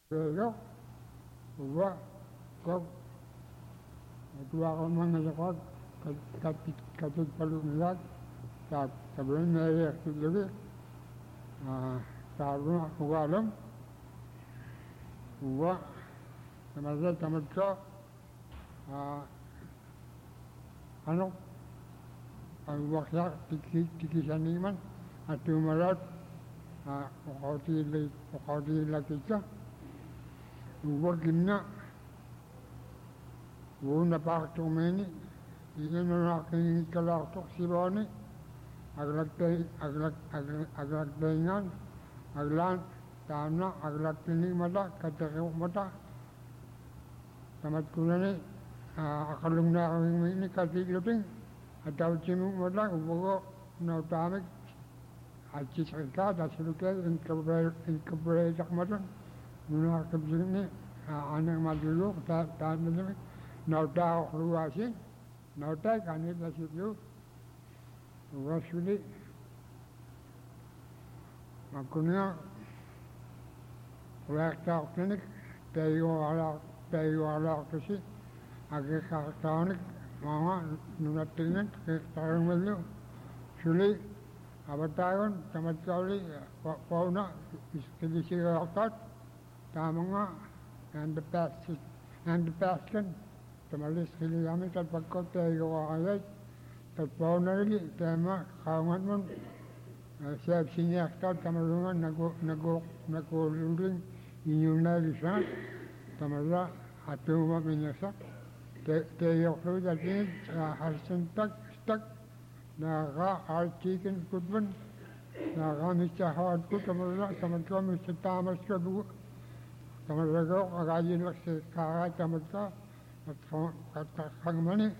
Pero, uwa, kok, tuwa ko mga lakot, katit palungat, sabihin na iya sulabi, sabi nga, uwalam, uwa, namasa tamad ko, ano, ang waksa, tikisaniman, at tumalat, ukauti lakita, uwa gimna, uuna paktumeni, iyan na aking kalaktok sibani, aglagtaingan, aglan, tana, aglagtinig mata, katakok mata, tamat ko na ni, akalung na kaming mini katiluting, at tawad simong mata, ubago, nautamik, at sisakika, dasulukay, inkabraytak mata, nuna kabsing ni, anang madulok, taan na namin, nautakok luwasin, nautak, anit na sitlo, Rasuli, magkunya, wakta klinik, tayo ala kasi, agkakataonik, mga nunatingan, kaya medyo, suli, abatayon, tamat kauli, pauna, iskilisigakat, tama nga, and the passion, tamalis kiligamit at pagkot tayo ayat, Paunari, tema, kawangan mo, siya siniyakta, tamarungan, nagululing, inyong nalisan, tamara, at tuwa minasa, tayo ko dati, harsan stak, naka-artikin kutban, naka-misa hawad ko, tamara, tamarka, misa tamas ka buo, tamara ko, kagayin lang sa kaka, tamarka, at kangmani,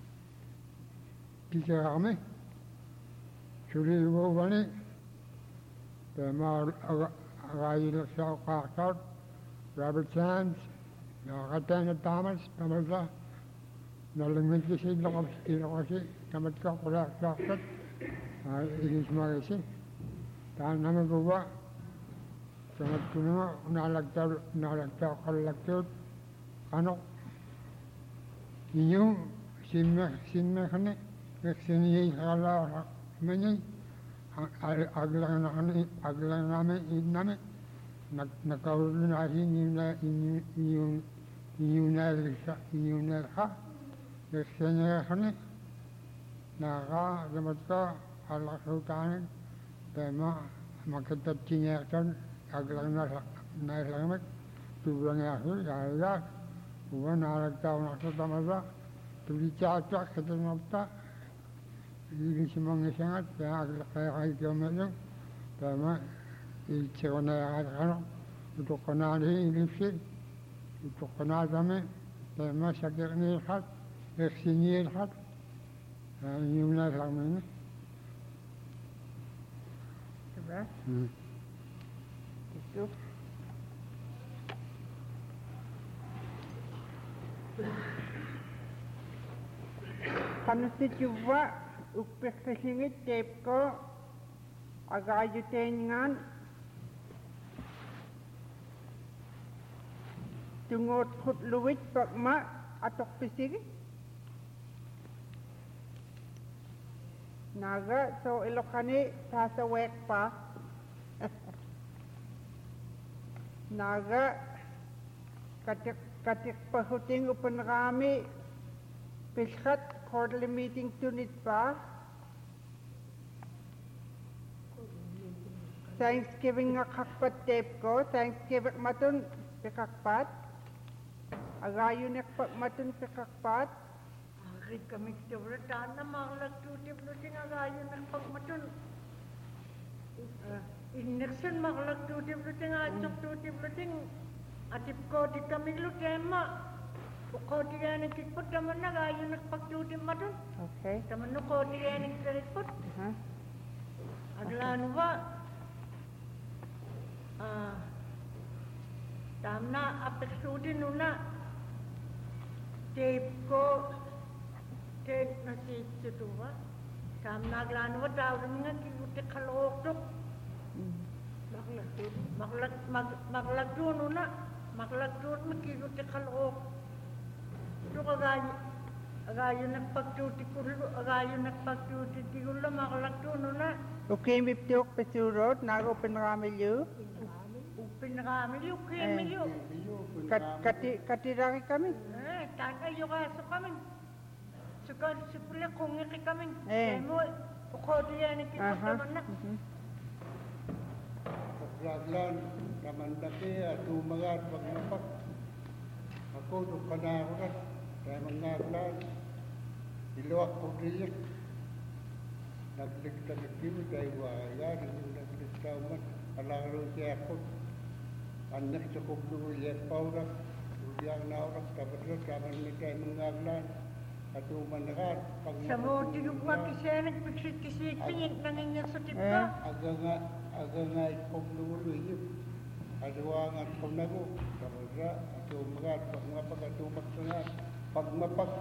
Pikarame, Suli Wovani, the Mar Agayil South Park, Robert Sands, Ratana Thomas, Tamasa, Nalimiki Lokosi, Tamatka, Doctor, English Magazine, Tanamaguva, Tamatuna, Nalakta, Collector, Ano, Inu, Sinmehane. Vaccine hala many aglan name in name Nakaulinahi Yunelha, Vaccine Naga, Yamata, Allah Sultan, Tema, Makata Tinatan, Aglan Nalamek, to bring a hill, Ayat, one hour town of Tamaza, to reach out to the Nota. Hindi si mga sangat, kaya kayo medyo, tama, ito na ano, ito ko na ilipsin, ito ko na dami, tama, sakit nilhat, eksinilhat, yung na lang na. Diba? Ito. Kanusit yung Upekasingit tape ko agayutengan tungot kutluwit pagma atok pisig naga so Ilocani sasawek pa naga katik pahuting upan kami piskat quarterly meeting tunit pa. Thanksgiving nga kakpat tape ko. Thanksgiving matun pikakpat. Agayon nakpat matun pikakpat. Agad kami sobretan na mga lagtutip-luting agayon nakpat matun. Ineksan mga lagtutip-luting atsak-tutip-luting. Atip ko di kami lutema. Kau dia nak ikut teman nak ayu nak pakjudim matun. Okay. Teman nak kau dia nak ikut. Adalah nuwa. Tamna apexudin nuna. Tape ko tape nasi setuwa. Tamna glanuwa tahu dengan kita kalau tu. Maklak tu nuna. maklagtun makikot kalok. Ito agayo nagpagtuti kulo maklagtun na. Okay, miptiok pesurot, open ramilyo. Upin ramilyo, kemilyo. Katiraki kami. Tatayo kaso kami. Sukal sipula kung iki kami. Mo, ukodo yan ikipot naman na. Paglan, kamandaki at umagat pagmapak. Ako nung panahoran, kaya mangaglan. Iluwak ko riyak. Nagligtalig kami tayo waya, nagligtaman. Alaro siya ako. Anak sa kublo ulit paurak. Uliang naurak, tabatrat, kaman na tayo mangaglan. At umanakan. Sa mo, tinugwag kasi nagpiksit-kisit, nangingat sa tipka. Aga nga kublo ulit. Aduangan ko na ko. Tabatrat, at umagat, pagmapak, at umaksangan. Pagmapak.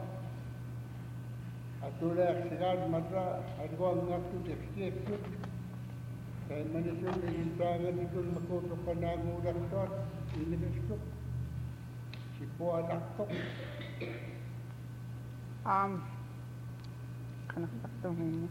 At ulak sikat matra, aduang nga ko, tekst-tekst. Kaya manisyon, ilintangan ito makutok ka na ang ulang doon. Inilistok. Si po anak ko. Kanakaktuhin niya.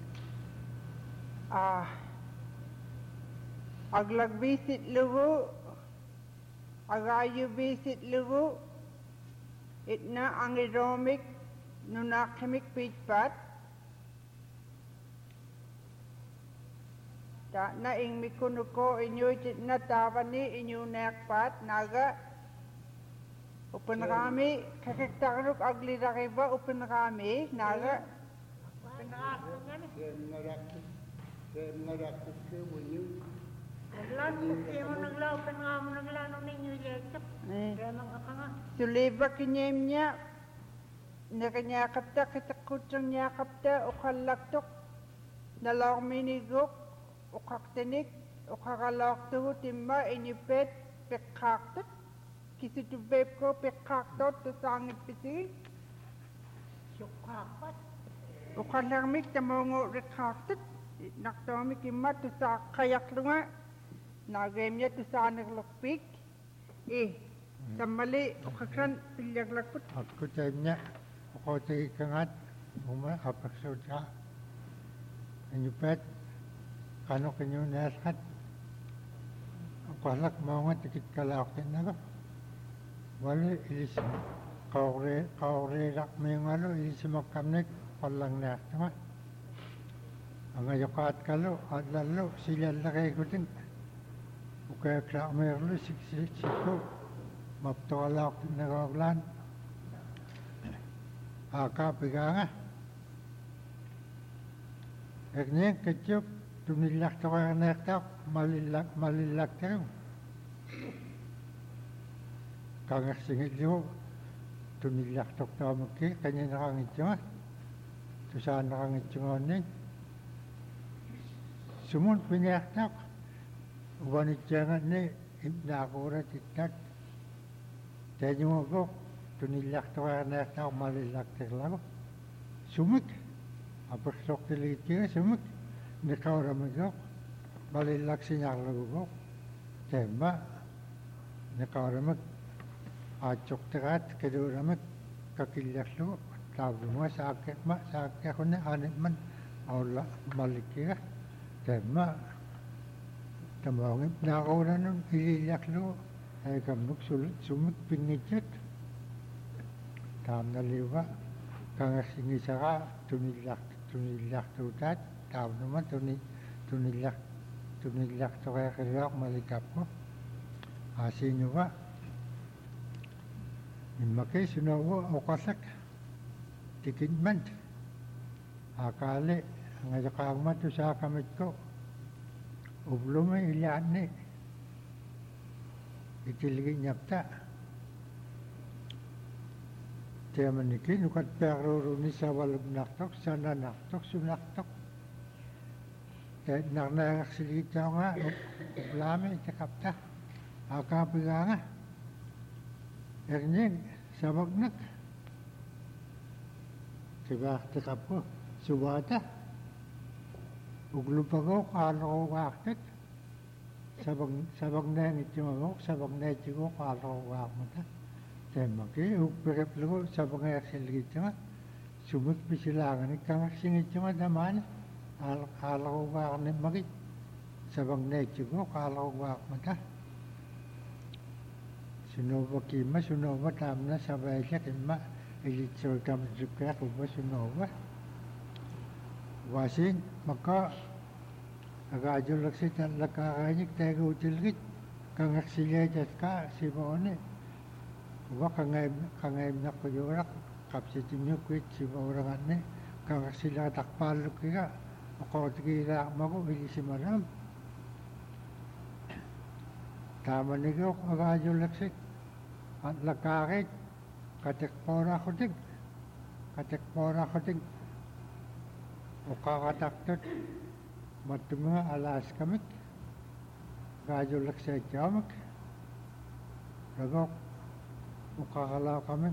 Aglagbisit lugo. Agayo bisit lugo. Itna ang iromik. Nunakimik pitpat. Na ing mikunuko inyo na tawani inyo nekpat naga upan kami kakaktaruk agliraki ba upan kami naga Ngarakit ka wanyo. Naglano ninyo ilesak. Kaya mga ka nga. Suliba kinyem niya nakanyakapta kitakutsang nyakapta ukalaktok nalong minigok ukaktinik, ukakalakto timma inipet pekaktot, kisitubeb ko pekaktot to sangit pisi. Sukapat. Ukalarmik tamongo rekaktot, naktomik imma to sa kayak lunga, nagemnya to sa naglakpik. Samali ukakran pilyaglakot. Ako tanya, ako tayo kangat, apaksod ka. Inipet. Kano kanyo nasat? Ang kalak mga tikit kalakin na ka. Wala ilis kaurerak mo yung ilis magkamnik palang nasama. Ang ayukat kalo at lalo sila lakay ko din. Ukaya krak mayroon siksiko. Maptawalak na kaglan. Akapiga nga. Eknya kecup. Tumilak to kaya nektak, malilak tayo. Kaya singit nyo, tumilak to kaya magki, kanya nakangit nyo. Tusaan nakangit nyo ngayon. Sumun pinaktak. Ubanit siya nga ni, nakurat itak. Kaya nyo ako, tumilak to kaya nektak, malilak tayo. Sumik. Apasok tilit kaya, sumik. Nakauramak balilak sinyarlagugok. Tema nakauramak acok terat keduramak kakilaklo tabuma sakit hunne anitman aula malikira. Tema tamawang nakauranon ililaklo ay kamnuk sulit sumit pingicet. Tam naliwa kangasingisaka tunilak tutat. Tao naman, tunilak to kaya kaya malikap ko. Asin nyo ba? Imakay sunawa o kasak. Tikidman. Akali, ang ayakagma to sa kamit ko. Ublo may ilan ni. Ikiligin nyapta. Tiya manikin, ukat peruro ni sa walog naktok, sana naktok, sunaktok. Nagsilita nga, ublami, itakapta. Akapiga nga. Ernyeng, sabagnak. Tiba, takap ko, subata. Uglupagaw, kano ko kakit. sabang na ngitjumamok sabang na jigo qaalruugaaq mata taimaki uppereplugu sabangaersilgitjunga sumik pisilaaganik kangaksingitjunga tamaana qaalruugaaqnimmagit sabang na jigo qaalruugaaq mata sunova kiimma sunova taamna savaillak imma ilitsuikamsukkeaq uppa sunova wasin maka agaajulaksit allakaaqaanik taaguutilgit kangaksilaitatka sivaone uva qangaimnaqquyuuraq qapsitinnukkuit sivauraqanni kangaksilaataqpaallukkiga oqootigiilaaqmagu ilisimaram taamanigiuq agaajulaksit allakaaqit qateqpooraaqutik uqaqataqtut mattumaa alaaskamik agaajulaksaitjaamak ragoq uqaqalaaqamik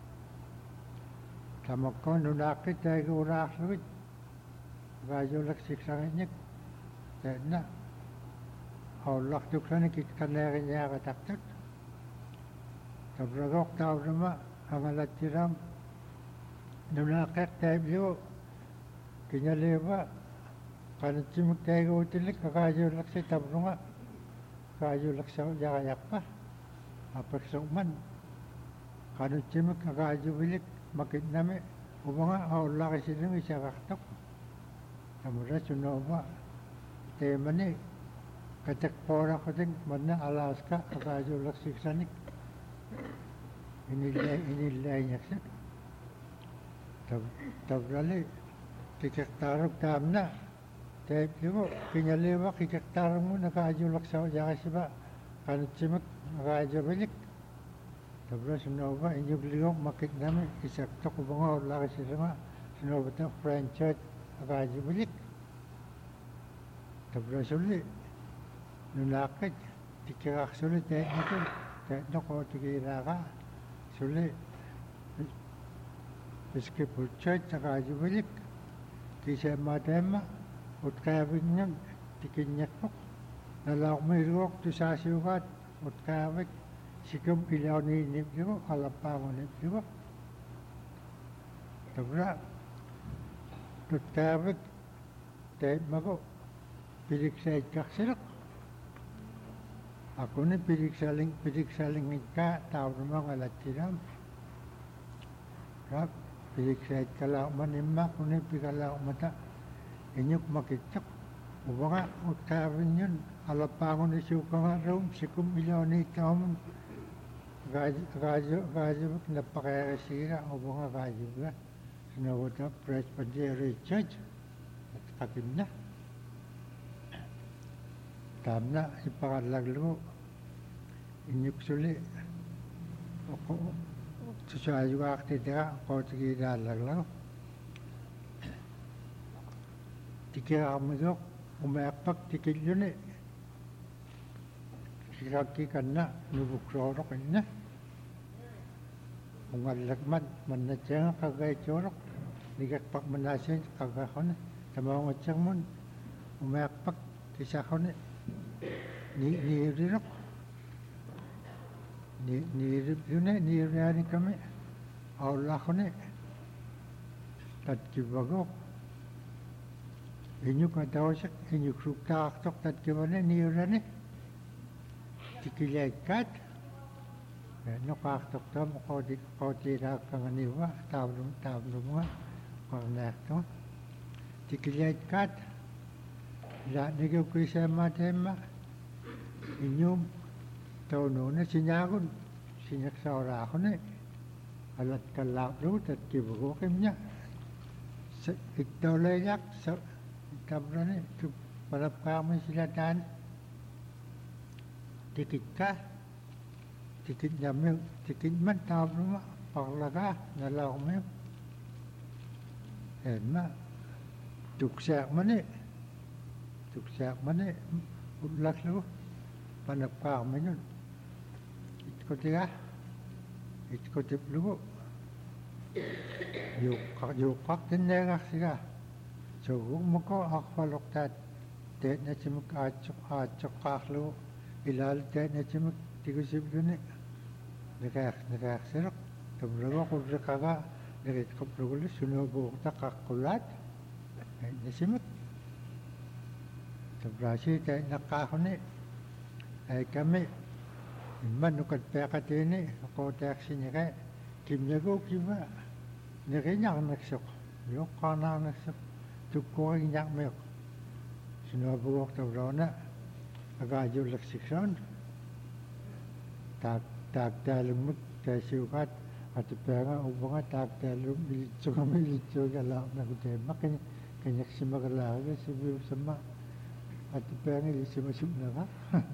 tamakko nunaaqkit taiguuraaqlugit agaajulaksiksaqinnik taanna aullartuksanik ikkaneeriñaaqataqtut tabragoq taunama angalattiram nunaaqeq taibliu kiñaliuva qanatsimik taiguutilik agaajulaksi tabrunga agaajulaksaquyaqayaqpa apaksuqman qanutsimik agaajuvilik makitnami uvanga aullaqisilimi isaqartuq tamura sunova teemani qateqpooraqqutik manna alaaska agaajulaksiksaanik inillaiñaksak tabrali kikeqtaaruk taamna taipligu kiñaliuva kikeqtaarungun agaajulaksaquyaqasiva qanutsimik agaajuvilik tabra sunova iñugliuq makitnami isaqtuq uvanga aullaqisilima sunovata franchise agaajuvilik tabra sulli nunaaqkit tikkiqaqsuli taitnakun taitnoqootigiilaaqa sulli iskipulchait agaajuvilik kiisaammaataimma utqaavinngam tikinñakkuq nalaaqmiiluuq tusaasiugaat utqaavik sikum ilauniinnipligu alappaamunipligu tabra tutqaavik taimmagu piliksaitqarsiluq akuni piliksalingikkaa taunumangalatsilam rap piliksaitkalaaman imma kuni pikalaamata iñuk makitsuq uvanga utqaavinñun alappaangunisuukangaruum sikum ilauniittaamun gaajuvik nappaqeerisigira uvanga gaajuviga sunavata Presbyterian Church qatimna taamna ippaqallaglugu iñuksuli tusaayugaaqtitiga qootigiilaallaklagu tikiqarmiguq umeaqpak tikilluni kikakkikanna nuvuksuuruq inna ungallakmat mannatsianga qaggaitsuuruq nikaqpak manaasiin qaggaquni tamaungatsermun umeaqpak kisaquni niiriruq niiripluni niiriaanikami aullaquni tatkivaguq iñukatausiq iñuksuktaaqtuq tatkivani niirani tikilaikkaat noqaartortuam qootiilaaqqanganiuva taavlumunga qarnaartuga tikilaikkaat laanigiukkiisaammaataimma iñuum taunuuna sinaagun sinaksauraaquni alatkallaaqlugu tatkivaguqimña iktaulayaq tabrani palapqaaqmi silataan tikitka tikitnami tikitman taavluma parlagaa nalaaqmiu emma tuksaaqmani ullaqlugu panapqaaqmiñun itkutiga itkutiplugu yuqqaqtinneegarsiga suuguqmuko aqpaluqtaat te na chimuk achok kaklo ilal te na chimuk tigusip gani nakak serok tabrago kurrikaga nakit kapruguli sunubo ta kakulat na chimuk tabrasi te nakahone ay kami manukat pekatini ko taxi nike kimyago kiba nike nyak naksok yok kana naksok tukko nyak mek sunubo tabrona aga julak sikson tak dalumuk tasiukat at pera ubanga tak dalum militso gala na kute makin kanyak simagalaga sibiu sama at pera li simasuk na ka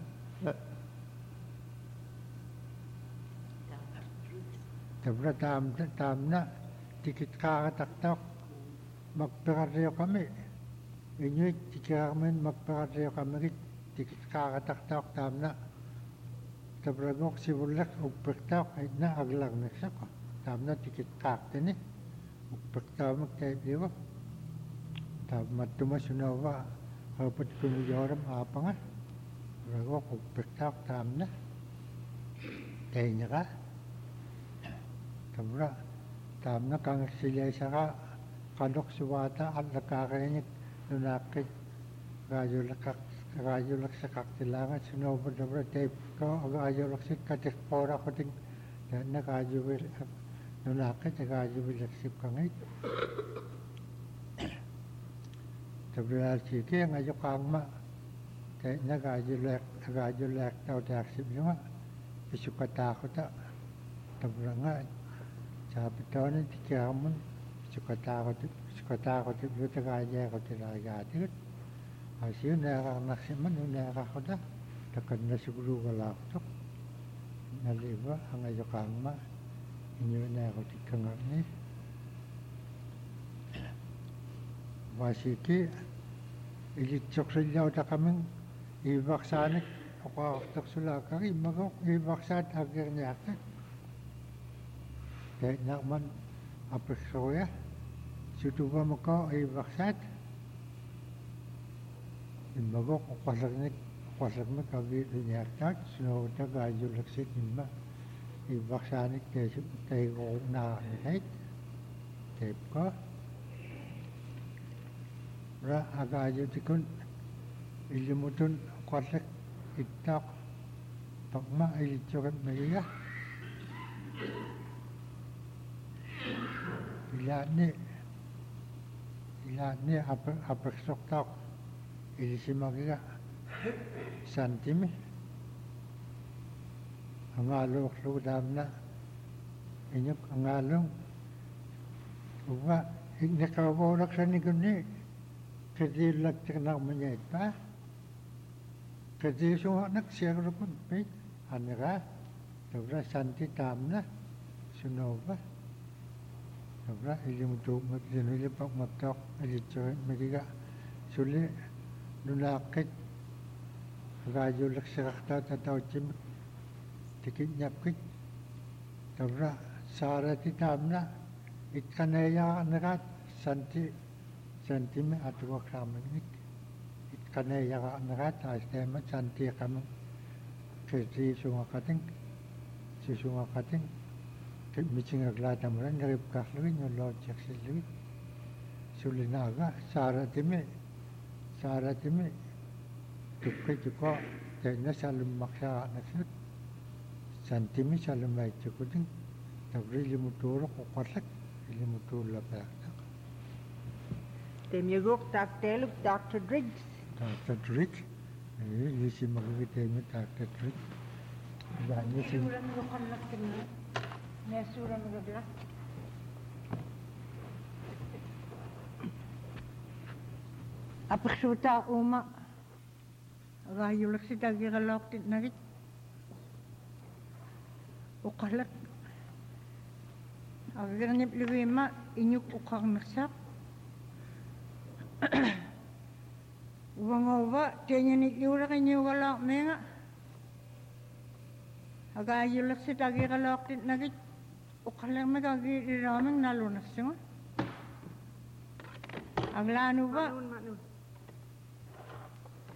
tabra tam na tikit ka taktak magperaryo kami inyo tikiramen magperaryo kami tikit ka taktak tam na tabragok sibulak upektak ay na aglag nagsako tam na tikit kaktini upektak magtaybiwa tam matumasunawa kapat kumuyoram apanga tabragok upektak tam na kaya ka tabra tam na kang silay saka kanok suwata at nakakainik nunakit rajulak sa kaktilangan sunobo tabra tape ko rajulak sa katikpora ko ting na rajul nunakit rajulak sip kangit tabra sige ngayok kangma kaya na rajulak tao taksip yung isukata ko ta tabra nga sabi tao na tikiramon isukata ko luta kaya ko tinagatit Asyo nakakanaksiman yung nakakakuda. Takad na siguro kalaktok. Naliba ang ayokangma. Inyo nakakutik kangak ni. Wasiki. Ilitsok sa inyo ta kaming ibaksanik. Ako aktok sulakang imagok ibaksan agir niya ka. Kaya nakman apresoya. Sutuba mo ko ibaksan. Imagok kwasagnik kagi dunyartak sunuta gajulaksit imma ibaksanik kay ko na kahit tape ko ra agajo tikun ilimutun kwasak itak pagma ilitsokat mayiga ilani apeksoktak ilisimagiga santimi angalok ludam na inyok angalong uwa nakawarak sa nikuni kadilak tiknak manyait pa kadisong nagsiyarukun pit anira tabra santi tam na sunova tabra ilimutuk magdinilipak magtok ilitsoy magiga suli nunakit rajulak sirakta tataw chim tikit nyapkit tabra sarati tamna itkanaya nakat santime atwa kramanik itkanaya nakat astema santi kam kesi sungakating miching aglatamran narip kakluin yolo chaksilui sulinaga saratime tukko tena salum maksa nasut santimi salum ay tukuding tabri limuturo ko kwasak limuturo pa Temyagok takteluk Dr. Driggs. Dr. Driggs yisi magiging Dr. Driggs yani si Suran mo kanak kena. Ne suran mo gabla. Apaksuta uma rayulak si tagi kalok tit narit ukalak agar nip liwima inyuk ukang naksak uwa tianya nit liwrak inyuk kalok menga agar ayulak si tagi kalok tit narit ukalak magagi iramang nalunas singa ang lano ba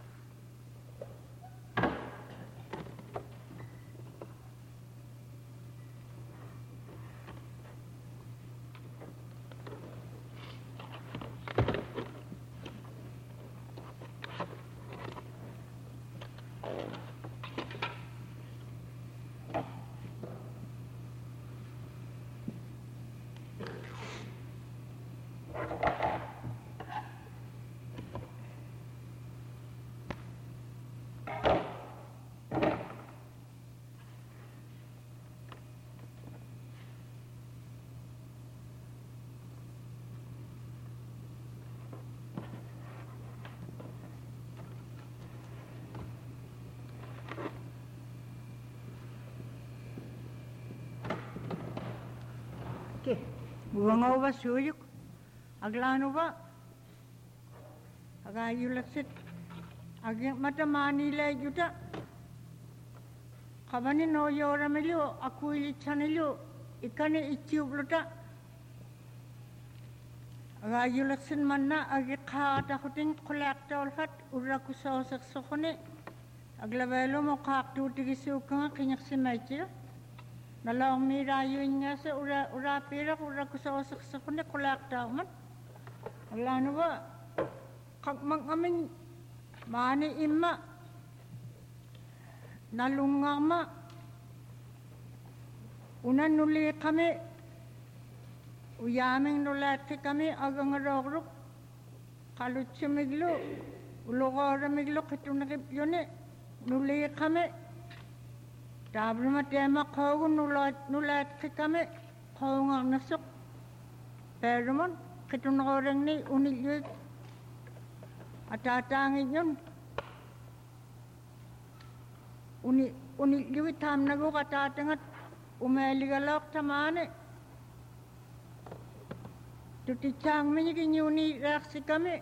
Ke, buang ba suyuk. Aglano ba? Agayulaksit. Aging mata Manila juta. Kabani no yora melio, aku ili chanelio, ikane ichiubluta. Agayulaksin manna agi kaata kuting kolekta olfat uraku saosak sokone. Aglabelo mo kaktu tigisuka kinyak simaichira. Nalong mi rayo niya sa ura pira uraku saosak sokone kolekta man. Aglano ba? Kakmang amin mani imma. Nalungama unan nuli kami uyaming nulat kami agang rogruk kalutsimiglo ulogoramiglo kitunakip yone nuli kami tabrima tema kogu nulat kami kogungang nasuk perumon kitunagorang ni unilyut atatangin yun uni liwit ham nagu katatangat umeligalok tamane tutitsang minigin uni reaksi kami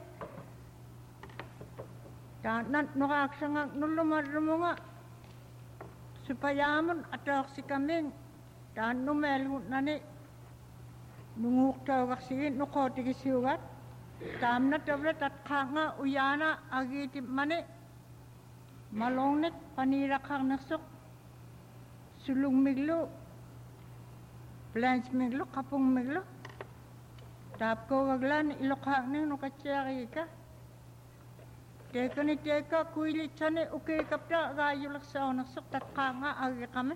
tanat nukaksangang nulumarrumunga supayaman ataksi kami tan numelu nani nunguk tawaksigin nukotikisiugat tamna tablet at kanga uyana agitip mane malongnek panirakang nasok sulung miglo plans miglo kapung miglo tap ko waglan ilokang ning nukatsari ka teka ni teka kuili chane uke kapta gayulak sa nasok tatkanga agi kami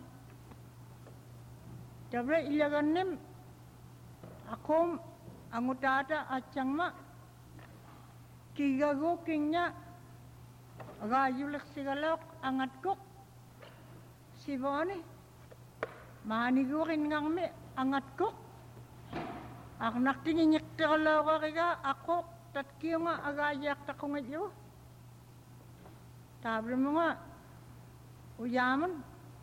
tabre ilaganim akom angutata achangma kigago kingnya agayulak sigalok angat kok sibone manigurin ngang me angat kok ak naktinginyek tekalo ka ako tatkiyo nga agayak takungat yo tabre mo nga uyaman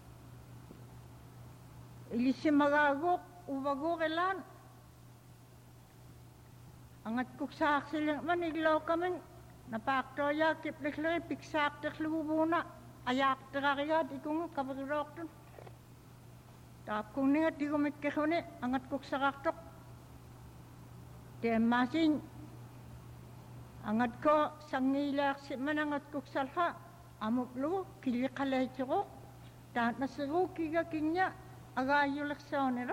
ilisi magagok ubago kailan angat kok sa aksilang maniglaw kaming napaktoya kiplikli piksak teklubuna ayak terakhir di kung kabarok tu tap kung ni di kung mikkehone angat kok saraktok dem masin angat ko sangilak si manangat kok salha amuk lu kili kalay chiro ta nasiru kiga kinya agayulak saonero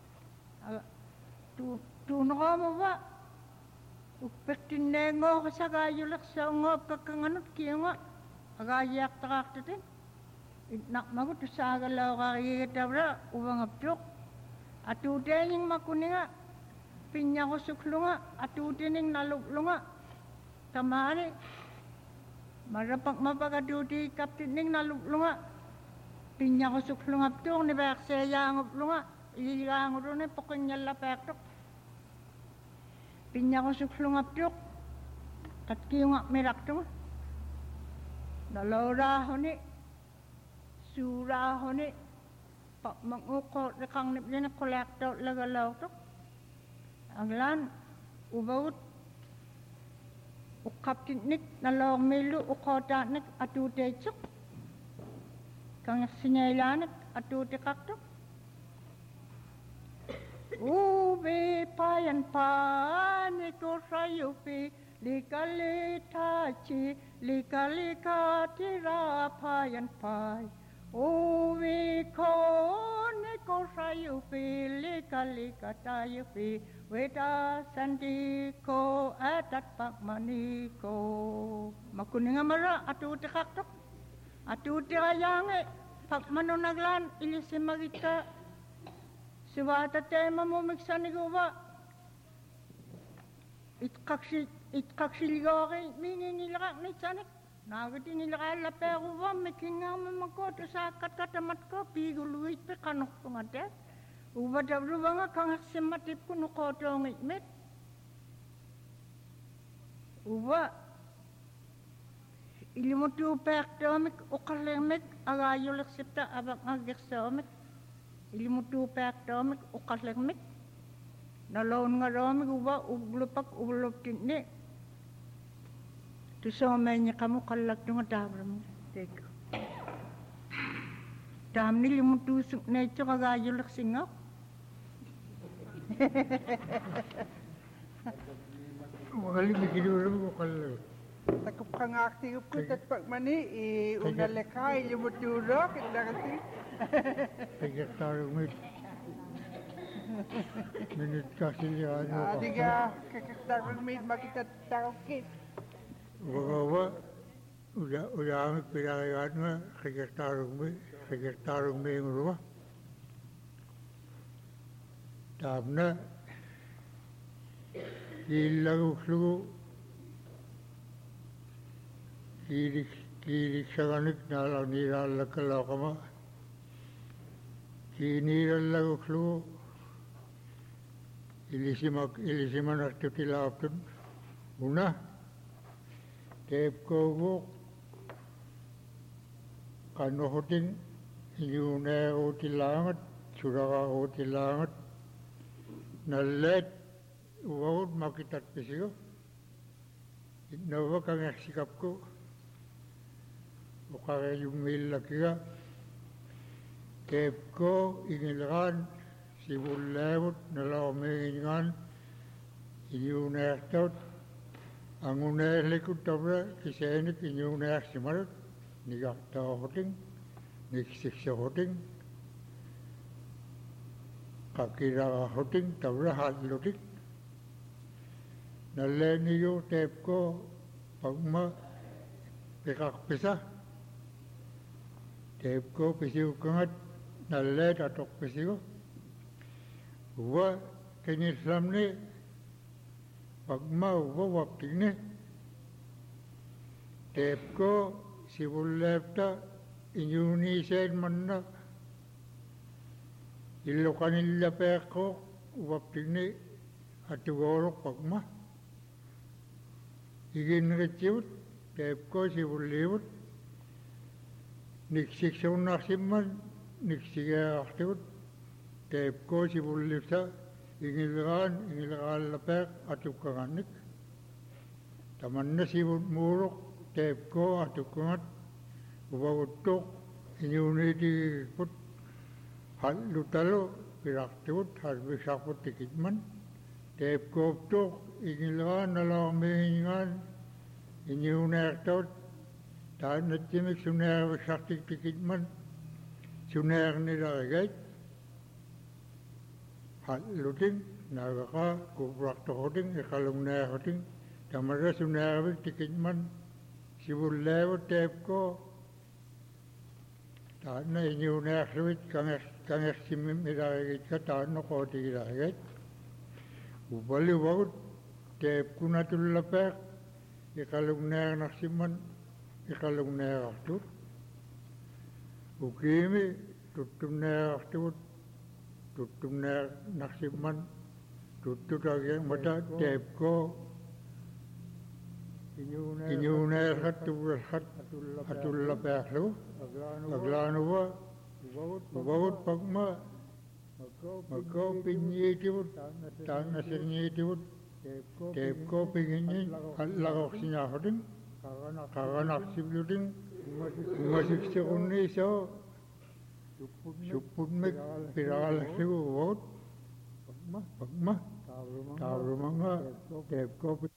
tu mo ba upektin nengo kasagayulak sa ngop kakanganot kiyonga agayak takaktatin itnak magu tu sagalaw kakikitabra ubang apyok atutening makuninga pinya ko suklunga atutening naluklunga tamari marapak mapagaduti kaptining naluklunga pinya ko suklunga apyok ni baksaya ngoplunga iligangurune pokonyala pektok pinya ko suklung apyok tatkiyong mirakto nalora honi sura honi pa manguko rekang nipnya kolekto lagalaw to anglan ubaut ukaptinik nalong milu ukota nik atute chuk kang sinailanik atute kakto Ube payan pani ko sayupi likali tachi likali katira payan pai Ube ko ne ko sayupi likali katayupi weda sandi ko atat pakmani ko makuninga mara atute kaktok atute ayange pakmanonaglan ilisimagita Siwata tema mo miksani ko ba? Itkaksi ligari minginilak ni chanik. Nagati nilaka lape ko ba? Mikinga mo ko to sa katamat ko piguluit pe kanok tungate. Uba dabru ba nga kang simatip ko nuko tong itmet. Uba ilimutu pek tomik ukalemek agayulak sipta abang agak somik. Ilimutu pek tomik ukalekmik Nalaon nga rami uba uglupak uglop tinni. Tusomenya kamu kalak tunga tabram. Teka. Tamni limutusuk na ito kagayulak singak. Makali mikiduro ko kallo. Takap kangakti ko tatpak mani unaleka ilimuturo kitagati. Kagaktarong mit. Minit kasi liyan mo ka. Adiga kakaktarong mit makitatakit. Wagawa, ulamit pinakayaan nga, kagaktarong may yung ruwa. Tama na, ilago-slugo, kilik sa kanik na lang nilalagkalaw ka ma. Kinilalago-slugo, ilisiman at tutilapin. Una, Tep ko kanohoting yune utilangat suraga utilangat nalet uwawut makitat pisiyo nawa kang sikap ko ukare yumil lakiga Tep ko ingilgan sibulewut nalaomengan yune tot ang unalikod tabra kisenik inyunak simarot nigakta hoting niksik hoting kakira hoting tabra hatlutik naleniyo tep ko pagma pekak pisa tep ko pisiw kangat nalet atok pisiw uwa kinislam ni pagmau waktu ini tepko sibullepta Indonesia mana ilokan illapeko waktu ini atu gorok pagma igin reciut tepko sibullewut niksik sunaksimman niksiga aktiut tepko sibullepta ingilgan lapek atukanganik tamanna sibut muruk tepko atukangat ubagutuk inyuniti put halutalo piraktut harbisakut tikitman tepko tuk ingilgan nalamingan inyunektot tahan natimik suner saktik tikitman suner nilagay Luting, nagaka, kubrakto hoting, ikalong na hoting, tamara sunawik tikitman, sibulewo tep ko, taan na inyo na aksawit, kangas simim ilagit ka, taan na koti ilagit. Ubali wawut, tep ko na tulapek, ikalong na naksiman, ikalong na aktut. Ukimi, tutum na aktut, tutum na naksiman tutut ageng mata tep ko inyuna hat atulla pahlu aglanu wa bawut pagma magko pinyitibut tan nasirnyitibut tep ko pingin lagok sinya hoding kaganak sibluting masik sekunni so Suput mek piral siu wot, pagma, tabrumanga, tep ko